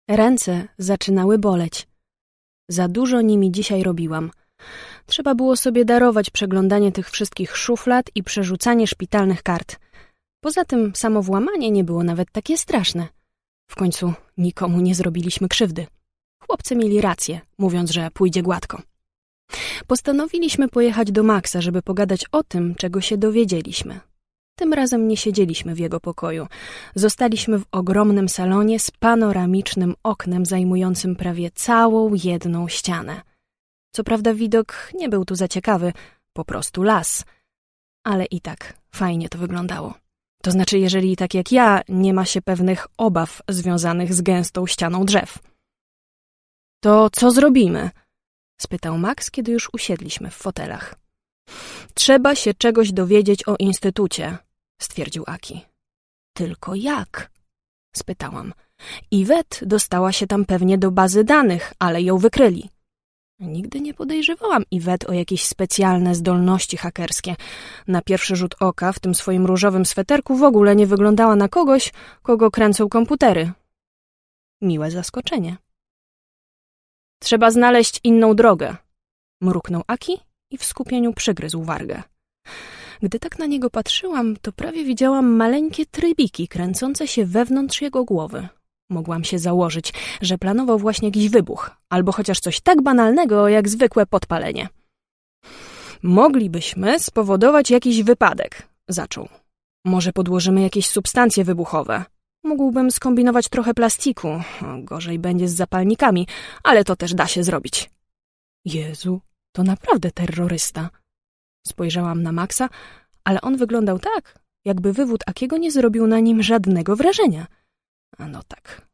Ręce zaczynały boleć. Za dużo nimi dzisiaj robiłam. Trzeba było sobie darować przeglądanie tych wszystkich szuflad i przerzucanie szpitalnych kart. Poza tym samo włamanie nie było nawet takie straszne. W końcu nikomu nie zrobiliśmy krzywdy. Chłopcy mieli rację, mówiąc, że pójdzie gładko. Postanowiliśmy pojechać do Maxa, żeby pogadać o tym, czego się dowiedzieliśmy. Tym razem nie siedzieliśmy w jego pokoju. Zostaliśmy w ogromnym salonie z panoramicznym oknem zajmującym prawie całą jedną ścianę. Co prawda widok nie był tu za ciekawy, po prostu las. Ale i tak fajnie to wyglądało. To znaczy, jeżeli tak jak ja, nie ma się pewnych obaw związanych z gęstą ścianą drzew. To co zrobimy? Spytał Max, kiedy już usiedliśmy w fotelach. Trzeba się czegoś dowiedzieć o instytucie, stwierdził Aki. Tylko jak? Spytałam. Yvette dostała się tam pewnie do bazy danych, ale ją wykryli. Nigdy nie podejrzewałam Yvette o jakieś specjalne zdolności hakerskie. Na pierwszy rzut oka w tym swoim różowym sweterku w ogóle nie wyglądała na kogoś, kogo kręcą komputery. Miłe zaskoczenie. Trzeba znaleźć inną drogę, mruknął Aki i w skupieniu przygryzł wargę. Gdy tak na niego patrzyłam, to prawie widziałam maleńkie trybiki kręcące się wewnątrz jego głowy. Mogłam się założyć, że planował właśnie jakiś wybuch, albo chociaż coś tak banalnego, jak zwykłe podpalenie. Moglibyśmy spowodować jakiś wypadek, zaczął. Może podłożymy jakieś substancje wybuchowe. Mógłbym skombinować trochę plastiku. Gorzej będzie z zapalnikami, ale to też da się zrobić. Jezu, to naprawdę terrorysta. Spojrzałam na Maxa, ale on wyglądał tak, jakby wywód Akiego nie zrobił na nim żadnego wrażenia. A no tak,